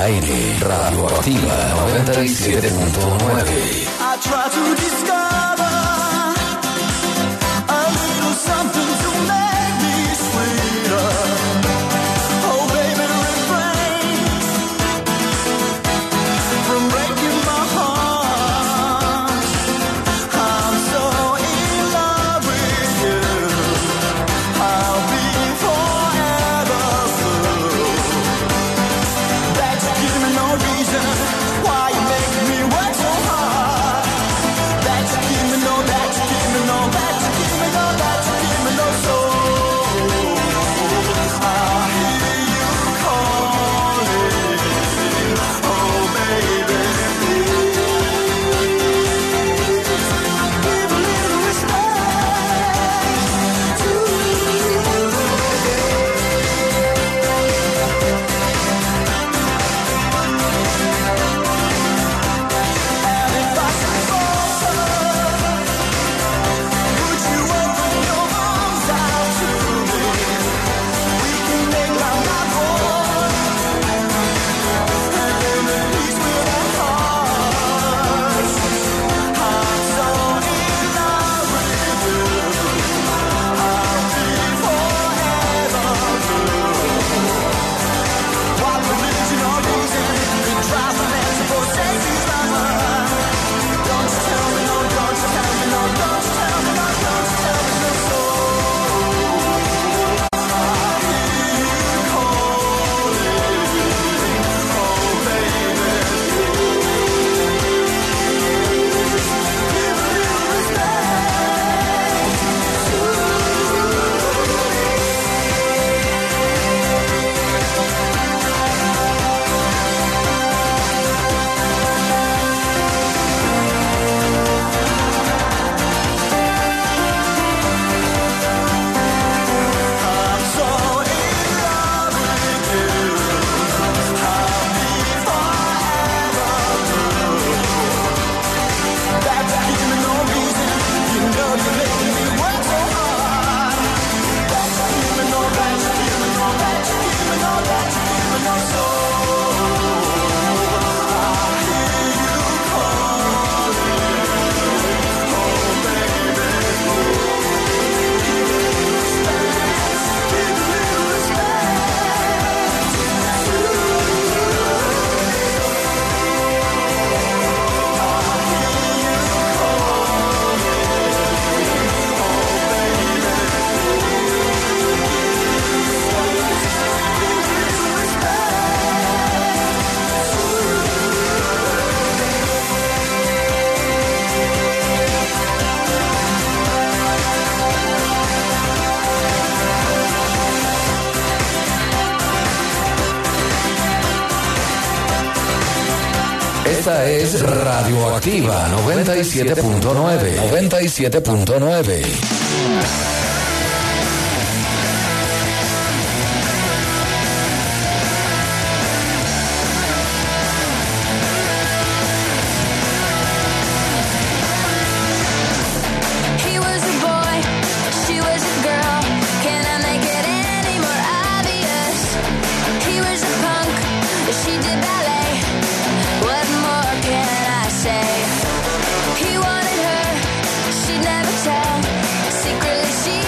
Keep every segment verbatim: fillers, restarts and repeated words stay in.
aire. Radioactiva noventa y siete punto nueve. Esta es Radioactiva noventa y siete punto nueve. noventa y siete punto nueve. He wanted her, she'd never tell. Secretly she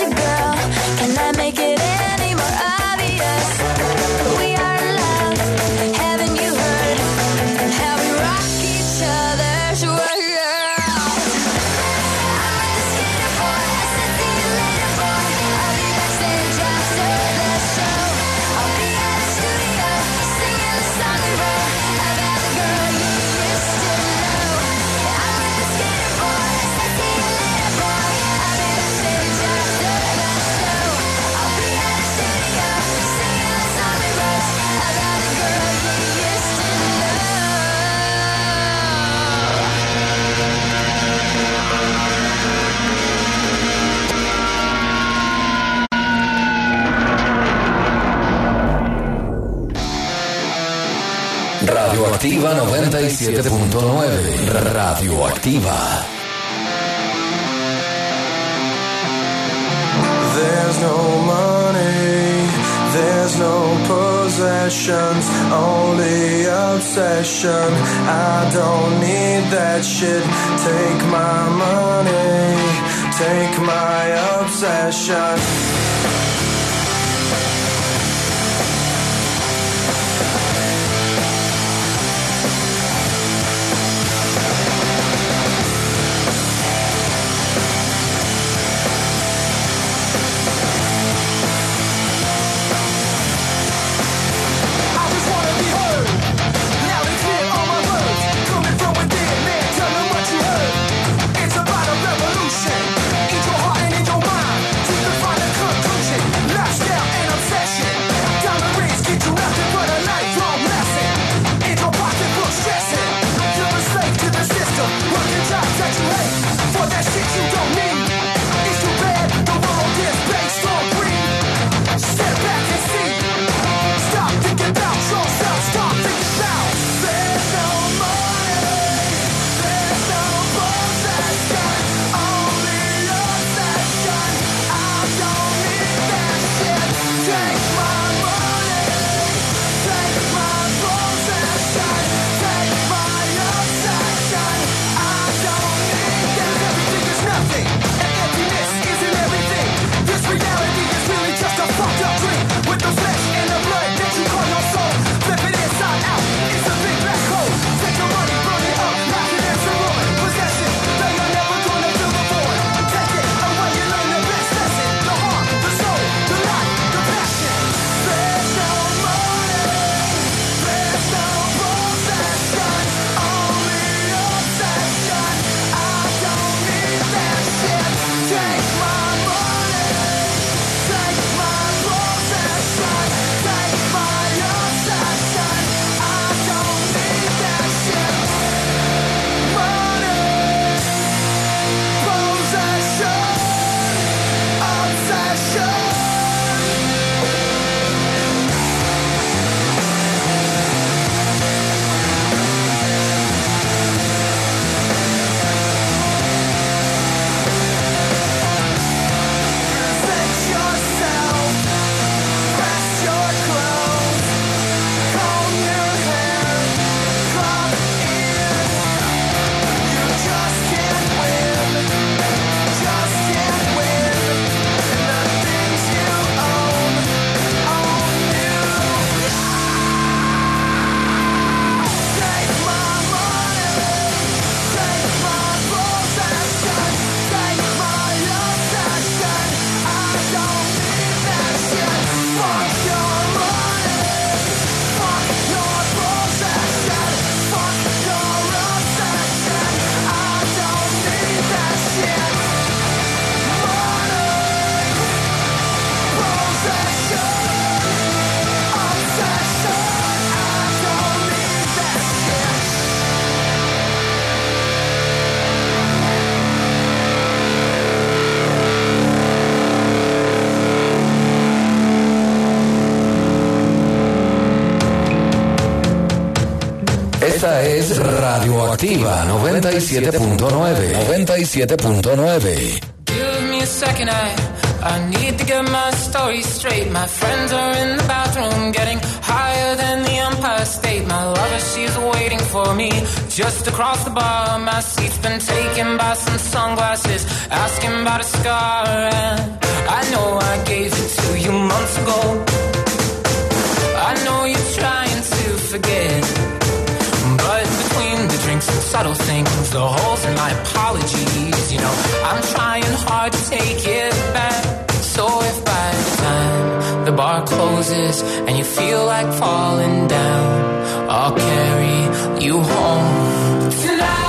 you, girl. Can I make it any more obvious? We are in love. Haven't you heard how we rock each other's world? Radioactiva noventa y siete punto nueve. Radioactiva. There's no money, there's no possessions, only obsession. I don't need that shit. Take my money, take my obsession. Esta es Radioactiva noventa y siete punto nueve. noventa y siete punto nueve. Give me a second, I, I need to get my story straight. My friends are in the bathroom getting higher than the Empire Empire State, my lover, she's waiting for me. Just across the bar, my seat's been taken by some sunglasses, asking about a scar, and I know I gave it to you months ago. I know you're trying to forget, but between the drinks and subtle things, the holes in my apologies, you know, I'm trying hard to take it back. So if by the time the bar closes and you feel like falling down, I'll carry you home tonight.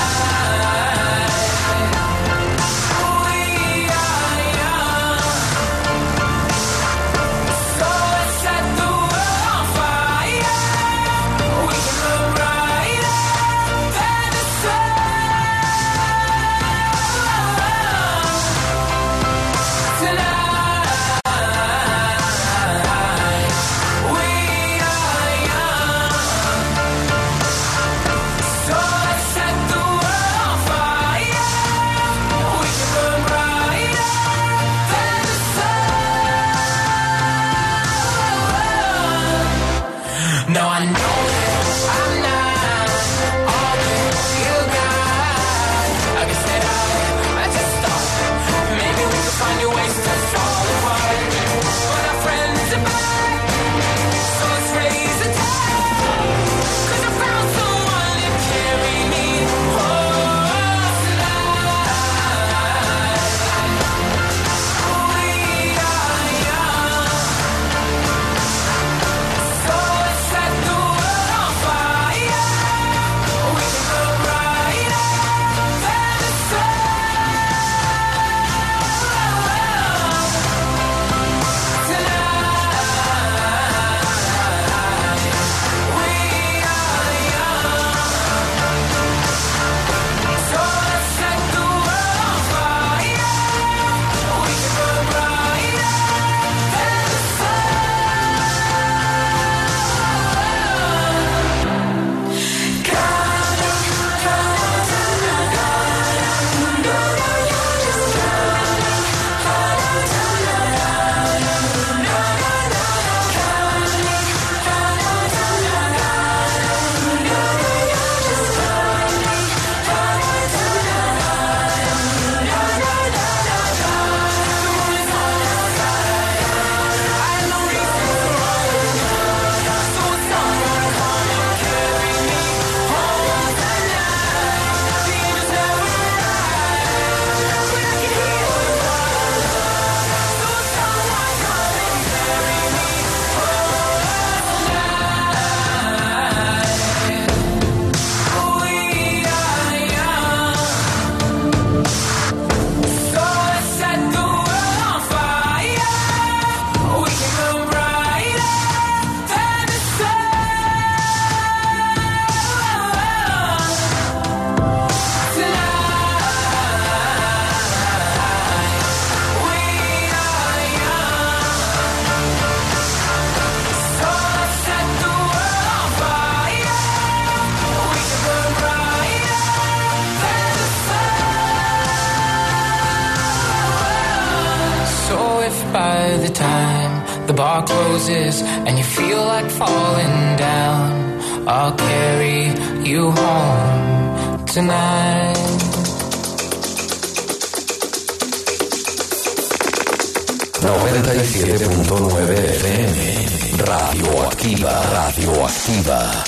by the time the bar closes and you feel like falling down, I'll carry you home tonight. noventa y siete punto nueve F M Radioactiva, Radioactiva.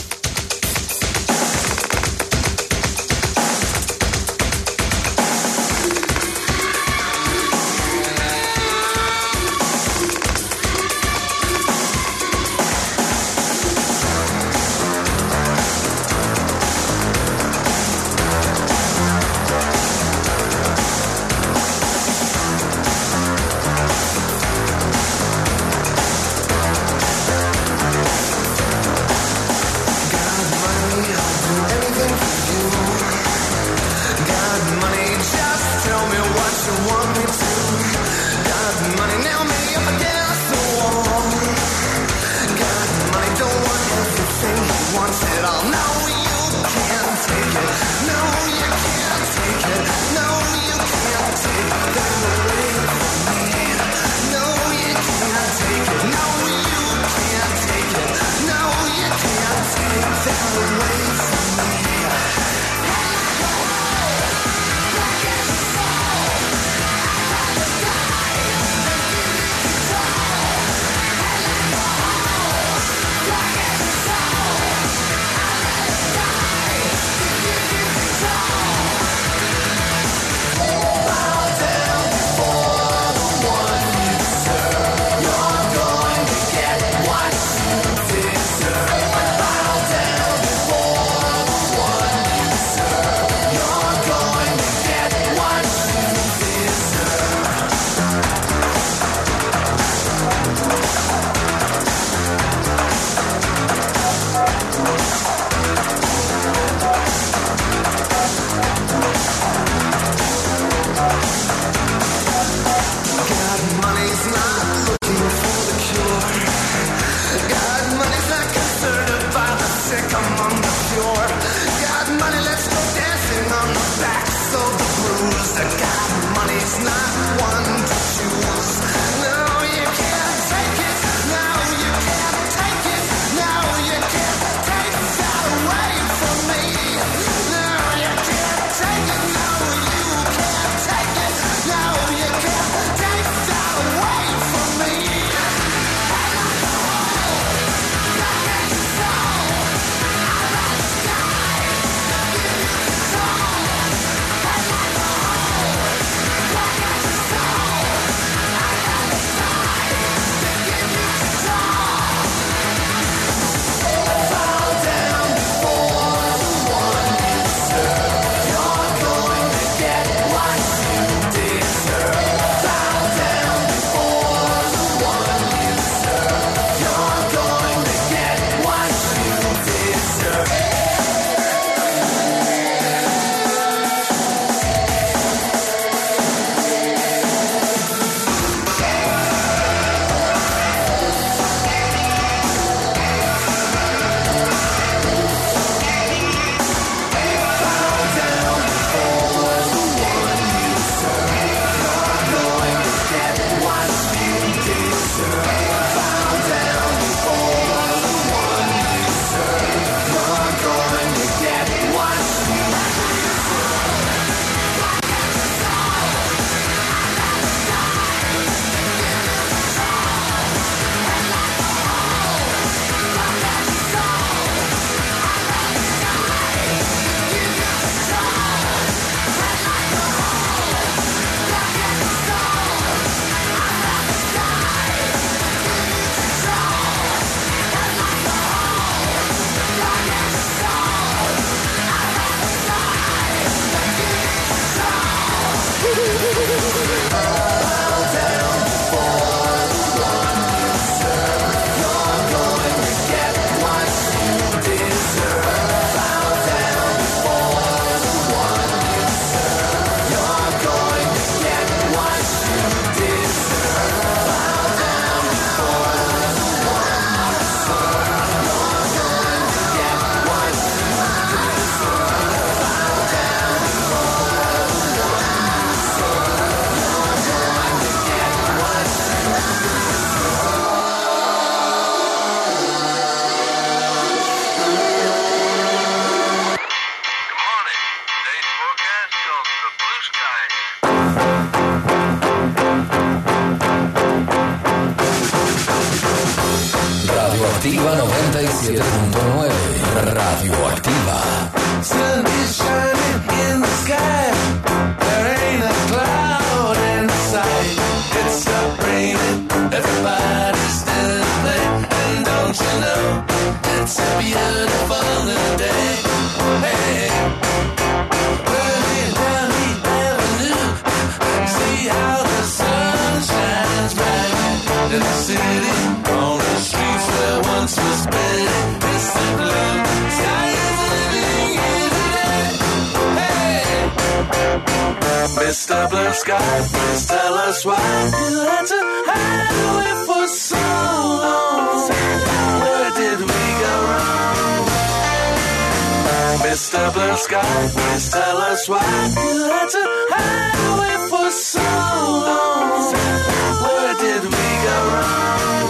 Activa noventa y siete punto nueve. Radioactiva. Sun is shining in the sky. There ain't a cloud in sight. It's stopped raining. Everybody's still at play. And don't you know, it's a beautiful new day. Hey, running down the avenue. See how the sun shines bright in the city. On the streets where once was better. It's the blue sky is living in today. Hey, Mister Blue Sky, please tell us why you had to hide away for so long. Where did we go wrong? Mister Blue Sky, please tell us why you had to hide away for so long. Where did we go wrong?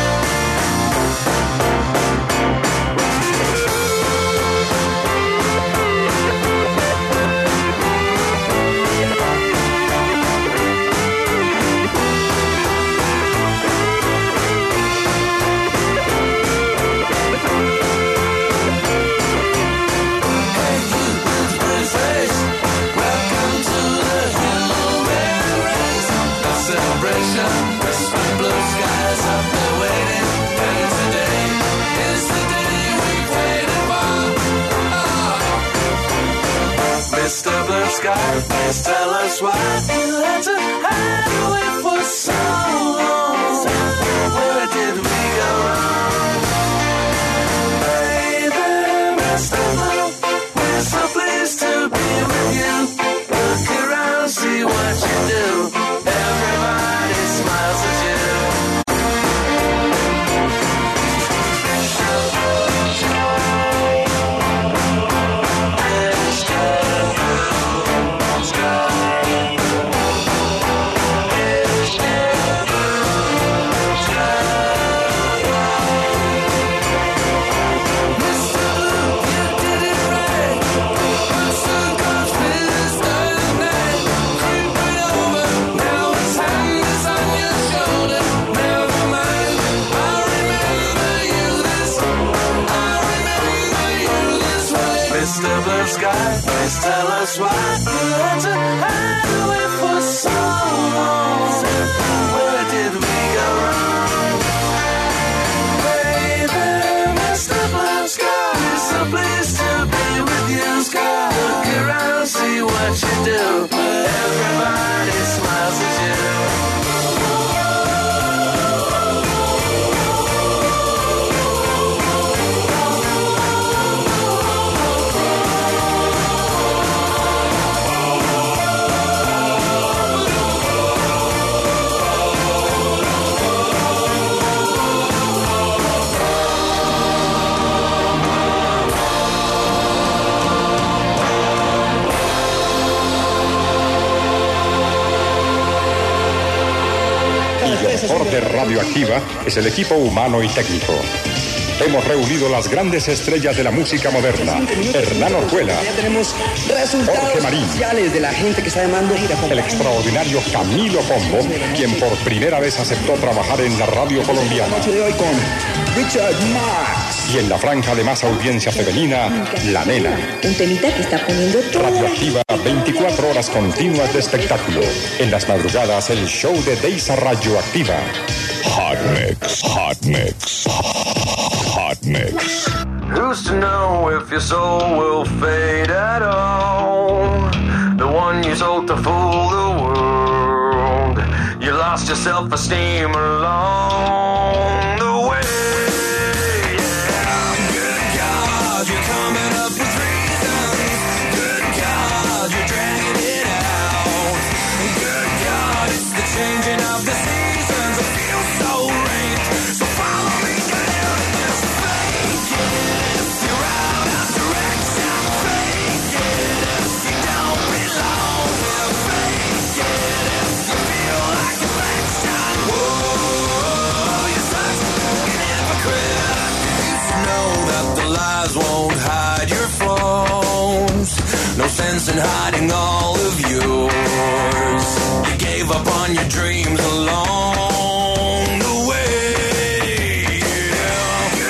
Mister Blue Sky, please tell us why you had to hide away for so long. Where did we go wrong? Baby, Mister Blue, we're so pleased to be with you. Look around, see what you do. Everybody smiles at you. Mister Blue Sky, please tell us why you had to hide away for so long. Where did we go wrong? Baby, Mister Blue Sky, we're so pleased to be with you. Sky, look around, see what you do. Everybody smiles at you. El motor de Radioactiva es el equipo humano y técnico. Hemos reunido las grandes estrellas de la música moderna. Hernán Orjuela. Ya tenemos resultados Jorge Marín. oficiales de la gente que está llamando. El extraordinario Camilo Pombo, quien por primera vez aceptó trabajar en la radio colombiana. La noche de hoy con Richard Marx. Y en la franja de más audiencia femenina, La Nena. Un temita que está poniendo todo. Radioactiva, veinticuatro horas continuas de espectáculo. En las madrugadas, el show de Deisa Radioactiva. Hot Mix, Hot Mix, Hot Mix. Who's to know if your soul will fade at all? The one you sold to fool the world. You lost your self-esteem along the way. Yeah. Good God, you're coming up with reasons. Good God, you're dragging it out. Good God, it's the changing of the seasons. It feels so rank. So follow me down and just fake it. If you're out of direction, fake it. If you don't belong, well, fake it. If you feel like affection, whoa, you're such an hypocrite. You should know that the lies won't hide your flaws. No sense in hiding all of yours. You gave up on your dreams along the way. Yeah.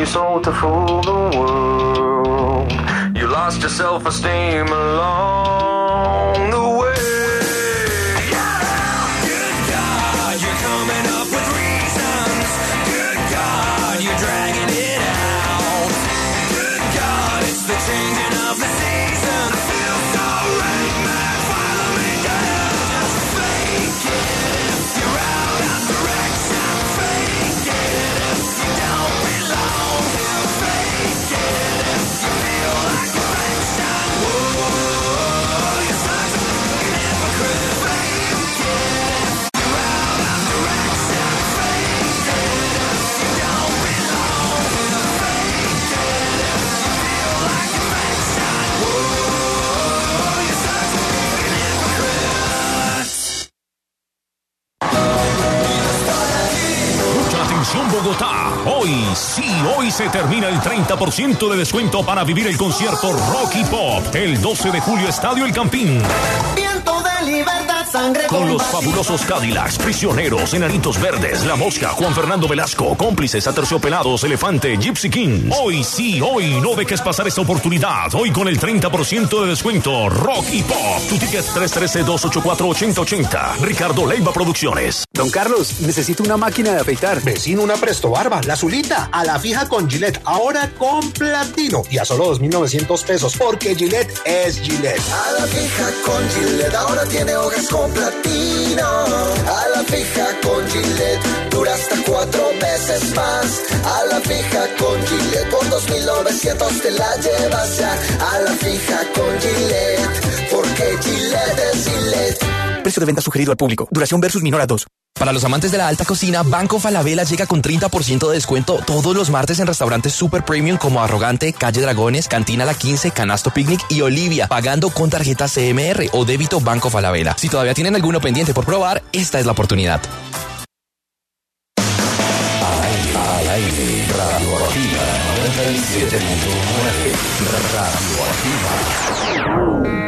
sold to fool the world. You lost your self-esteem along the way. Yeah, good God, you're coming up with reasons. Good God, you're dragging it out. Good God, it's the changing of the season. I feel so right, man, follow me down. Just fake it if you're out of direction. Fake it if you don't belong. Fake it if you feel like affection. Whoa, you're such a fucking hypocrite. Fake it if you're out of direction. Fake it if you don't belong. Fake it if you feel like affection. Whoa, you're such a fucking hypocrite. Mucha atención, Bogotá. Hoy, sí, hoy se termina el treinta por ciento de descuento para vivir el concierto Rocky Pop. El doce de julio, Estadio El Campín. Viento de libertad, sangre Con los compasiva. fabulosos Cadillacs, Prisioneros, Enanitos Verdes, La Mosca, Juan Fernando Velasco, Cómplices, Aterciopelados, Elefante, Gypsy Kings. Hoy, sí, hoy, no dejes pasar esta oportunidad. Hoy con el treinta por ciento de descuento, Rocky Pop. Tu ticket tres uno tres, dos ocho cuatro, ocho cero ocho cero. Ricardo Leiva Producciones. Don Carlos, necesito una máquina de afeitar. Vecino, una Presto Barba, la azulita, a la fija con Gillette, ahora con platino y a solo dos mil novecientos pesos, porque Gillette es Gillette. A la fija con Gillette, ahora tiene hojas con platino. A la fija con Gillette, dura hasta cuatro veces más. A la fija con Gillette, por dos mil novecientos te la llevas ya. A la fija con Gillette, porque Gillette es Gillette. Precio de venta sugerido al público. Duración versus minor a dos. Para los amantes de la alta cocina, Banco Falabella llega con treinta por ciento de descuento todos los martes en restaurantes super premium como Arrogante, Calle Dragones, Cantina La quince, Canasto Picnic y Olivia, pagando con tarjeta C M R o débito Banco Falabella. Si todavía tienen alguno pendiente por probar, esta es la oportunidad. Al aire, Radioactiva noventa y siete punto nueve. Radioactiva.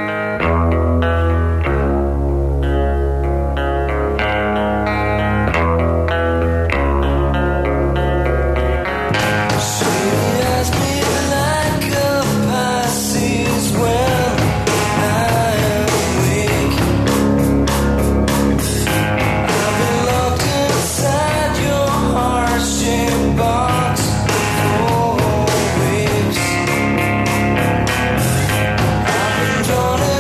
Drawn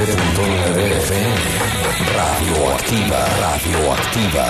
siete punto nueve F M. Radioactiva, radioactiva.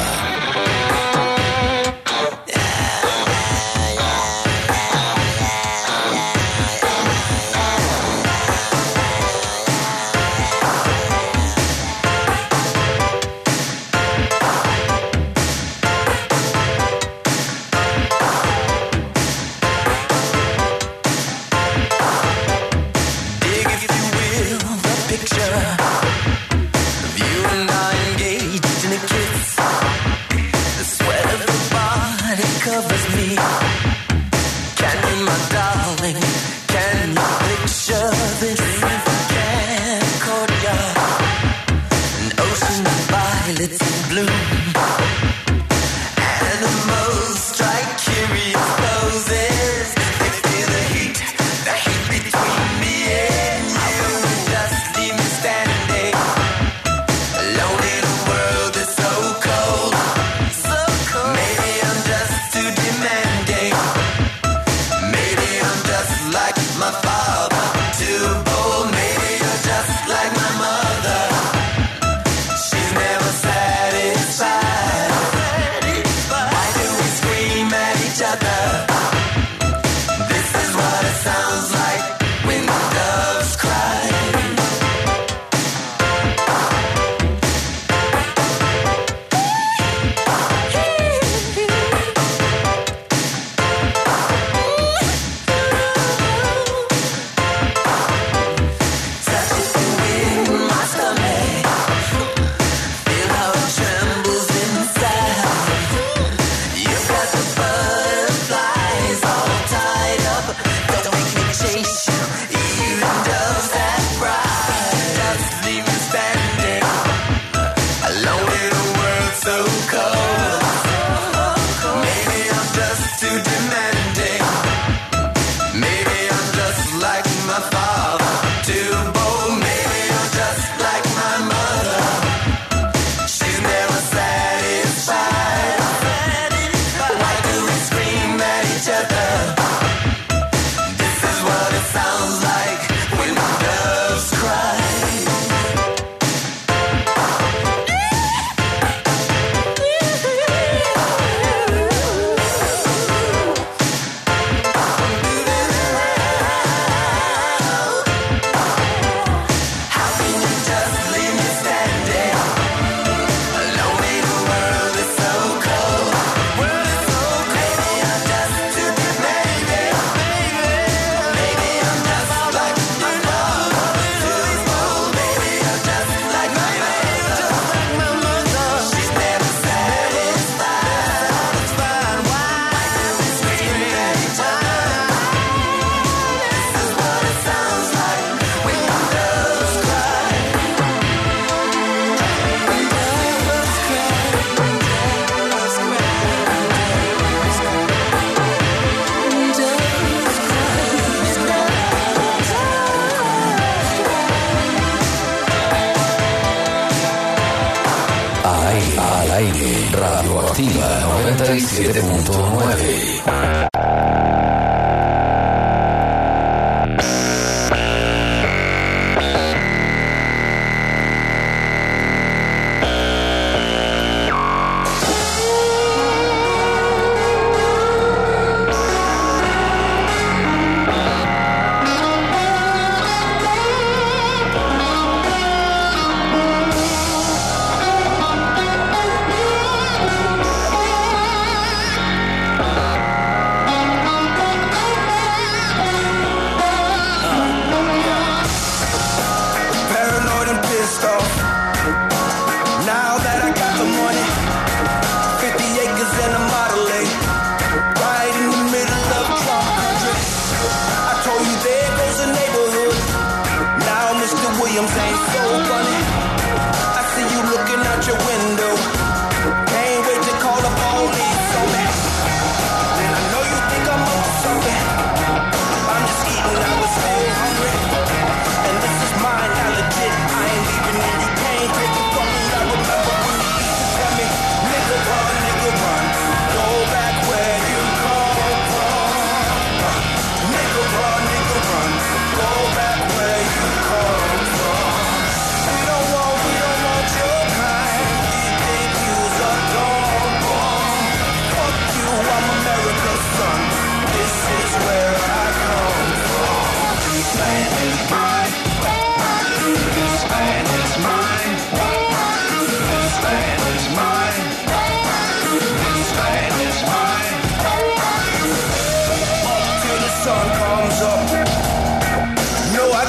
Radioactiva noventa y siete punto nueve.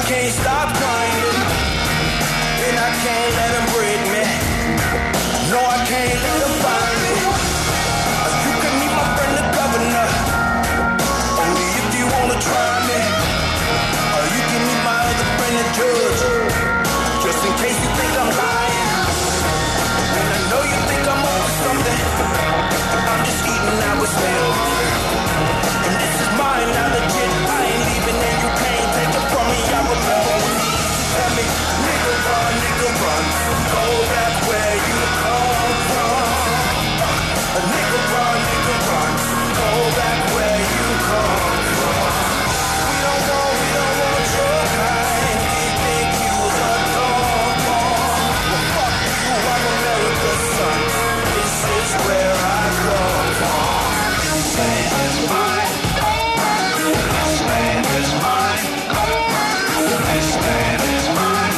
can't stop crying, and I can't let them break me. No, I can't let them find me. You can meet my friend the governor, only if you wanna try me. Or you can meet my other friend the judge, just in case you think I'm lying. And I know you think I'm on something, I'm just eating out with still hungry. And this is mine, now legit, I ain't leaving and you can't take it from me. I remember when you used to tell me, nigga run, nigga run, go back where you come from. A nigga run, nigga run, go back where you come from. We don't want, we don't want your kind. We think you was a dog bomb. Well, fuck you, I'm America's son. This is where I come from. This land is mine. This land is mine. This land is mine.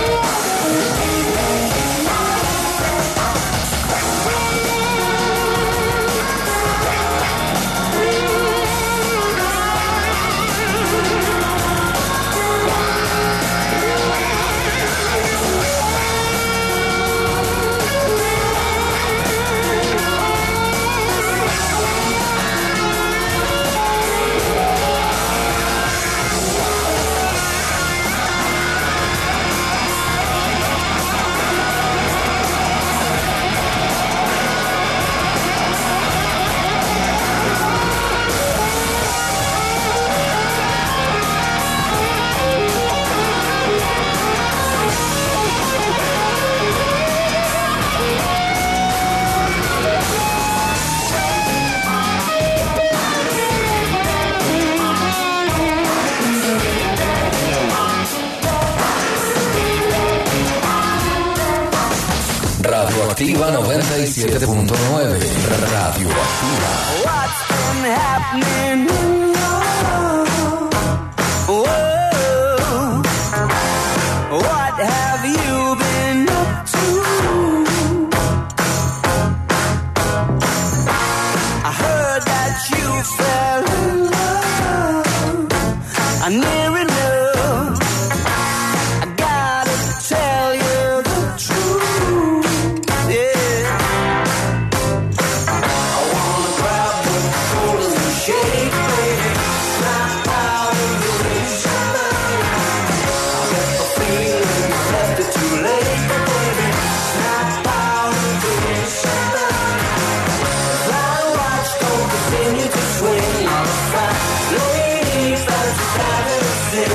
Radioactiva noventa y siete punto nueve. Radioactiva. What's been happening? Whoa. What have you been up to? I heard that you fell in love. I near enough. I gotta tell you the truth. Yeah. I wanna grab the shoulders and shake, baby. Snap out of the vision. I get the feeling I left it too late, baby. Snap out of the vision. Fly watch don't continue to swing on a fat lady that's having a sin.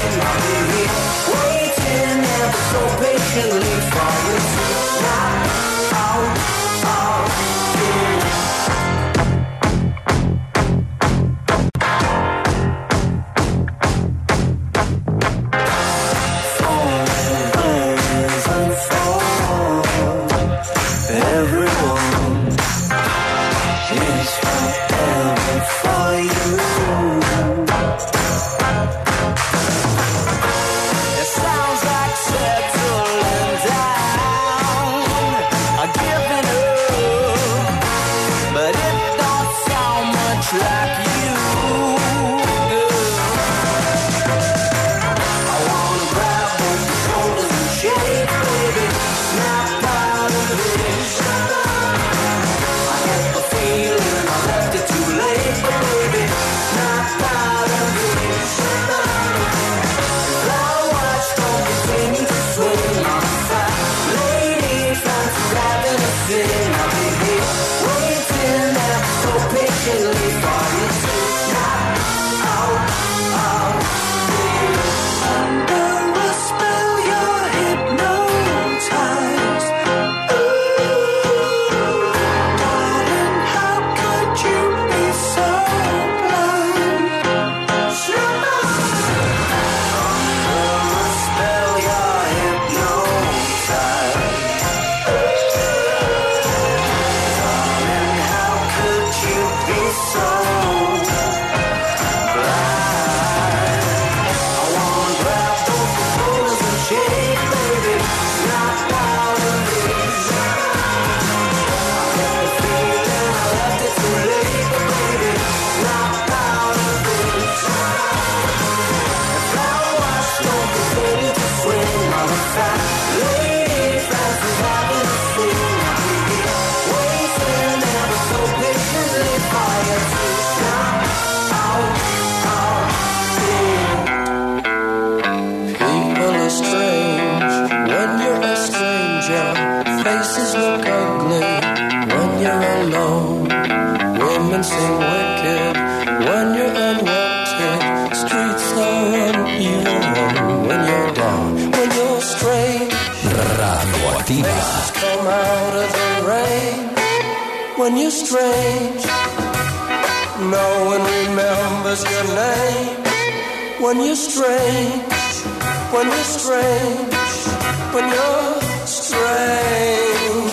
come out of the rain. When you're strange, no one remembers your name. When you're strange, when you're strange, when you're strange.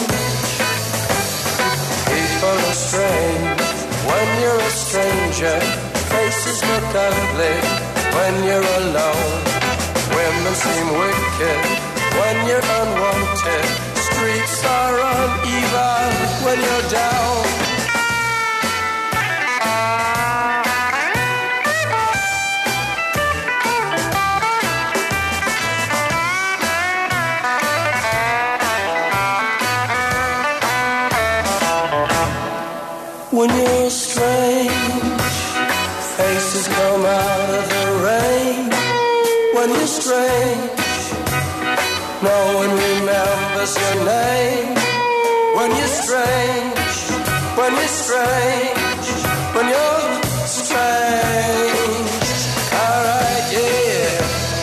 People are strange when you're a stranger. Faces look ugly when you're alone. Women seem wicked when you're unwanted. Streets are uneven when you're down. When you're strange, faces come out of the rain. When you're strange, no one remembers your name. When you're strange, when you're strange, when you're strange. Alright, yeah.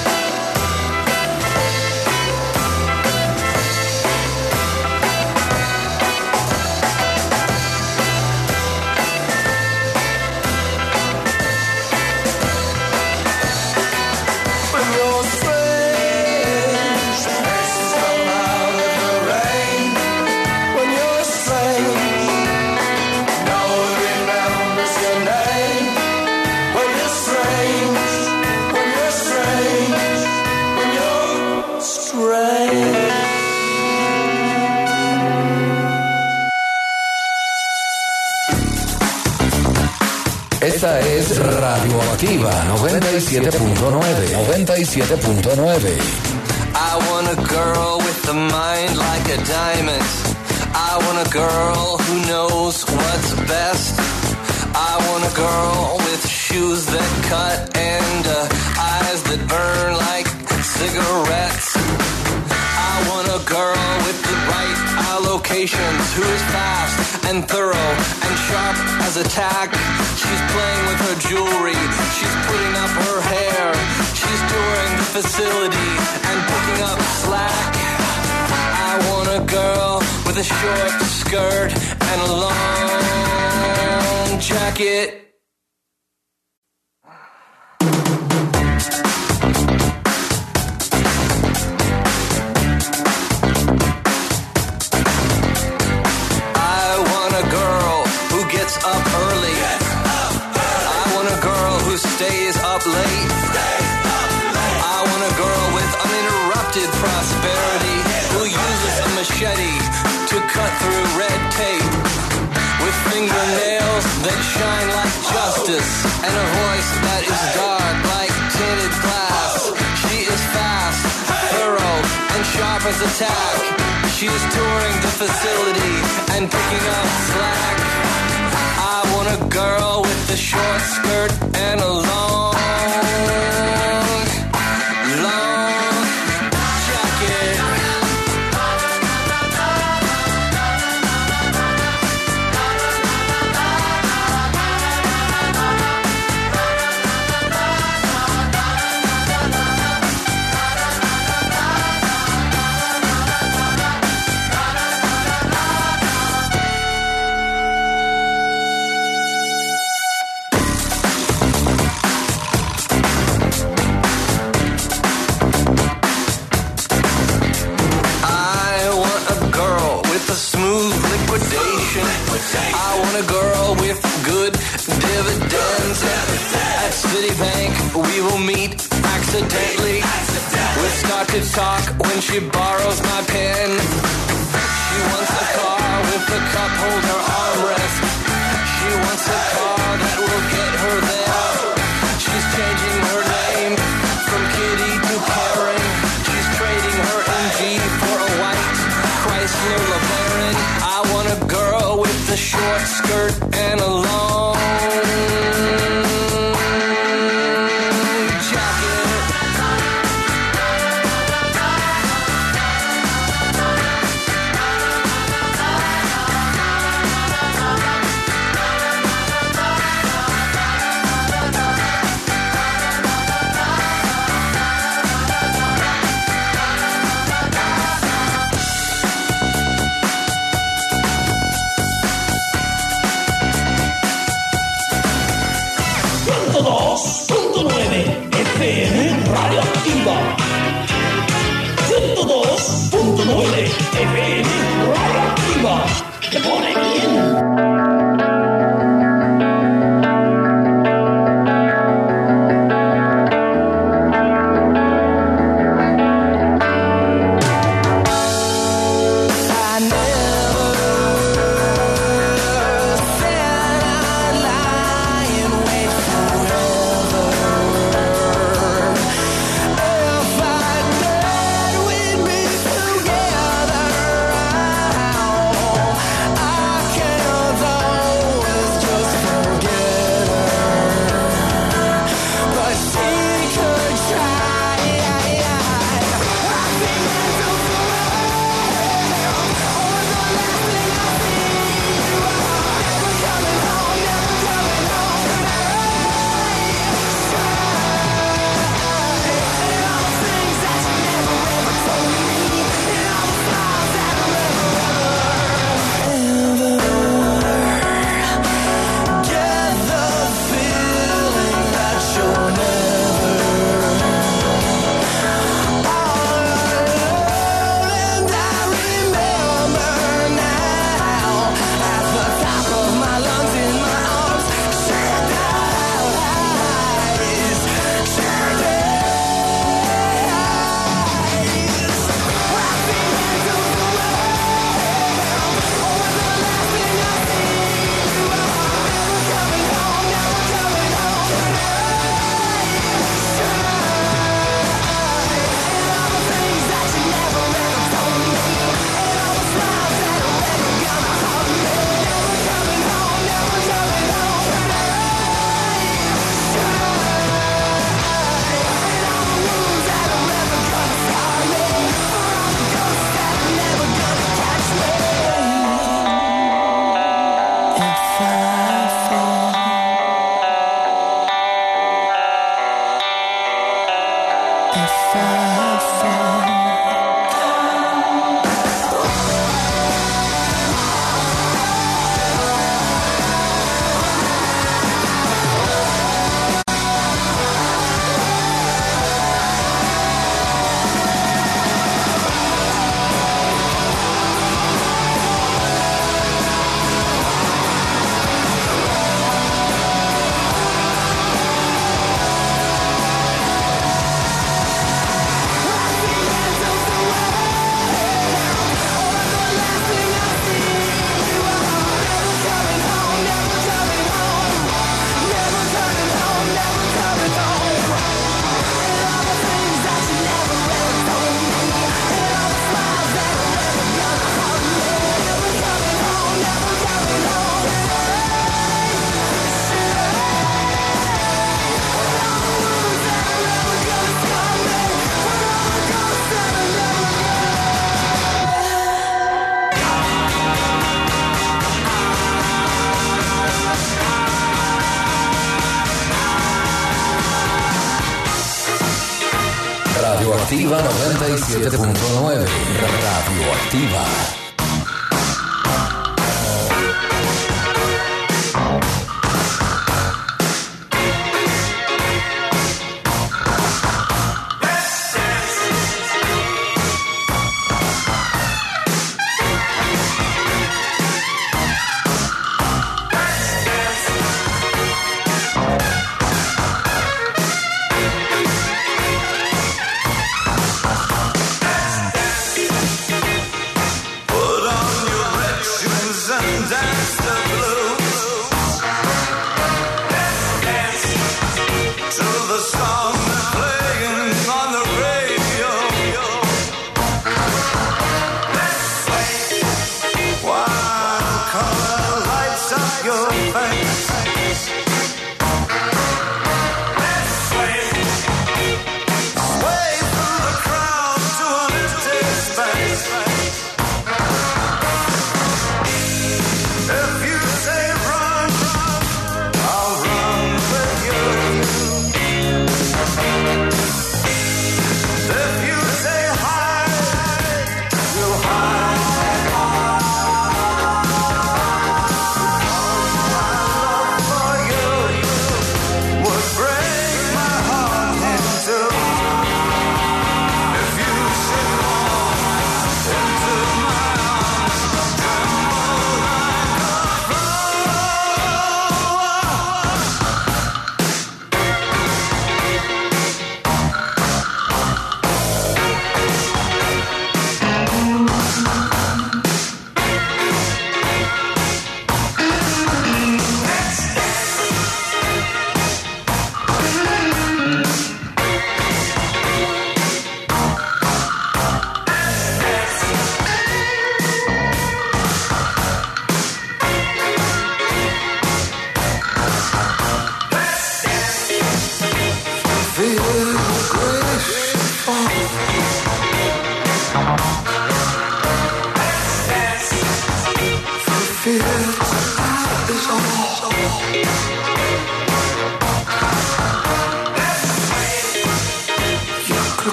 Esta es Radioactiva noventa y siete punto nueve. noventa y siete punto nueve. I want a girl with a mind like a diamond. I want a girl who knows what's best. I want a girl with shoes that cut and uh, eyes that burn like cigarettes. I want a girl with the right allocations, who is fast and thorough and sharp as a tack. She's playing with her jewelry, she's putting up her hair, she's touring the facility and picking up slack. I want a girl with a short skirt and a long jacket. Up early. I want a girl who stays up late. I want a girl with uninterrupted prosperity, who uses a machete to cut through red tape, with fingernails that shine like justice and a voice that is dark like tinted glass. She is fast, thorough, and sharp as a tack. She is touring the facility and picking up slack. I want a girl with a short skirt and a long, long jacket. I want a girl with good dividends. At Citibank, we will meet accidentally. We'll start to talk when she borrows my pen. She wants a car with a cup holder armrest. She wants a car that will get her there. She's changing her name from Kitty to Karen. She's trading her M G for a white Chrysler LeBaron. I want a girl with a short skirt and a long jacket. dos punto nueve F M Radioactiva. ciento dos punto nueve F M Radioactiva. Te pone bien. Radioactiva noventa y siete punto nueve. Radioactiva.